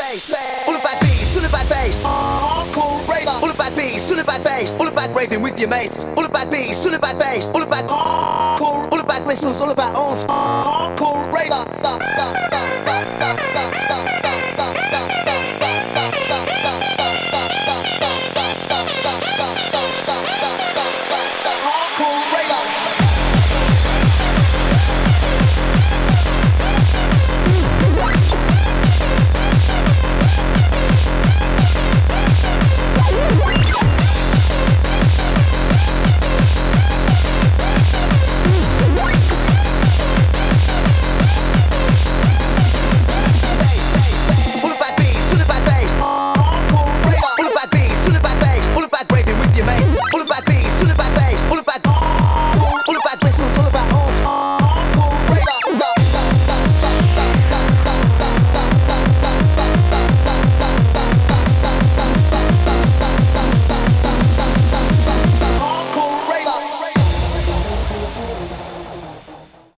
bass, all about beats, all about bass. Hardcore raver, all about beats, all about bass, all about raving with your mates. All about beats, all about bass, all about hardcore, all about whistles, all about arms. Hardcore raver.